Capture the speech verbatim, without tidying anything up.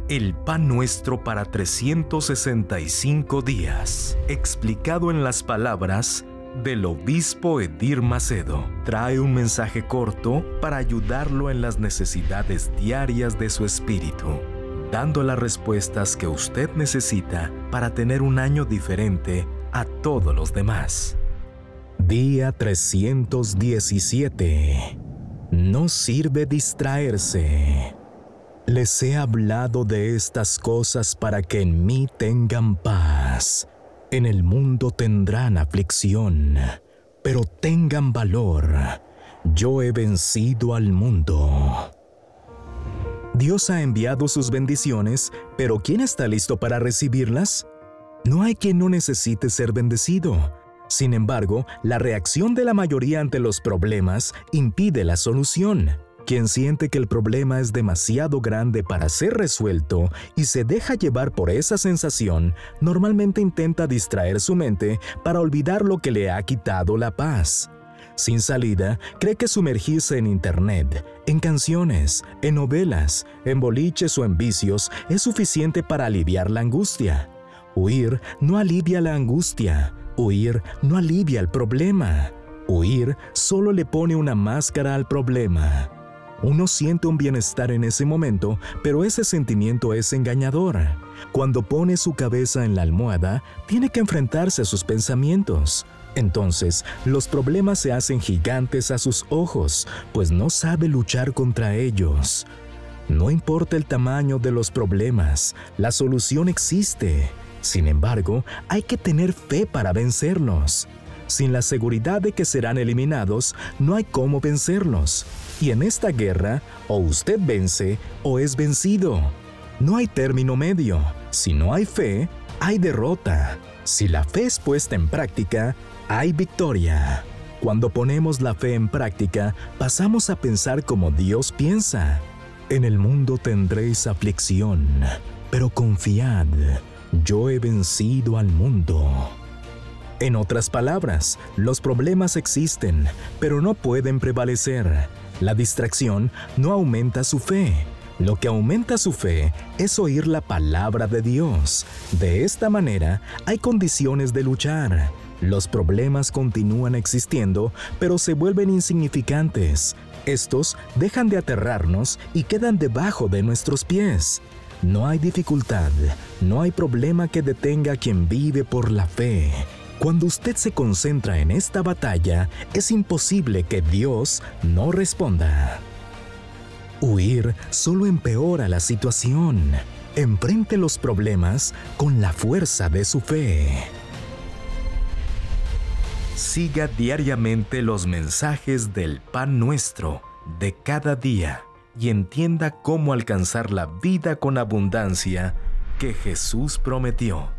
El pan nuestro para trescientos sesenta y cinco días, explicado en las palabras del obispo Edir Macedo, trae un mensaje corto para ayudarlo en las necesidades diarias de su espíritu, dando las respuestas que usted necesita para tener un año diferente a todos los demás. Día trescientos diecisiete. No sirve distraerse. Les he hablado de estas cosas para que en mí tengan paz. En el mundo tendrán aflicción, pero tengan valor. Yo he vencido al mundo. Dios ha enviado sus bendiciones, pero ¿quién está listo para recibirlas? No hay quien no necesite ser bendecido. Sin embargo, la reacción de la mayoría ante los problemas impide la solución. Quien siente que el problema es demasiado grande para ser resuelto y se deja llevar por esa sensación, normalmente intenta distraer su mente para olvidar lo que le ha quitado la paz. Sin salida, cree que sumergirse en internet, en canciones, en novelas, en boliches o en vicios es suficiente para aliviar la angustia. Huir no alivia la angustia. Huir no alivia el problema. Huir solo le pone una máscara al problema. Uno siente un bienestar en ese momento, pero ese sentimiento es engañador. Cuando pone su cabeza en la almohada, tiene que enfrentarse a sus pensamientos. Entonces, los problemas se hacen gigantes a sus ojos, pues no sabe luchar contra ellos. No importa el tamaño de los problemas, la solución existe. Sin embargo, hay que tener fe para vencerlos. Sin la seguridad de que serán eliminados, no hay cómo vencerlos. Y en esta guerra, o usted vence o es vencido. No hay término medio. Si no hay fe, hay derrota. Si la fe es puesta en práctica, hay victoria. Cuando ponemos la fe en práctica, pasamos a pensar como Dios piensa. En el mundo tendréis aflicción, pero confiad, yo he vencido al mundo. En otras palabras, los problemas existen, pero no pueden prevalecer. La distracción no aumenta su fe. Lo que aumenta su fe es oír la palabra de Dios. De esta manera, hay condiciones de luchar. Los problemas continúan existiendo, pero se vuelven insignificantes. Estos dejan de aterrarnos y quedan debajo de nuestros pies. No hay dificultad, no hay problema que detenga a quien vive por la fe. Cuando usted se concentra en esta batalla, es imposible que Dios no responda. Huir solo empeora la situación. Enfrente los problemas con la fuerza de su fe. Siga diariamente los mensajes del Pan Nuestro de cada día y entienda cómo alcanzar la vida con abundancia que Jesús prometió.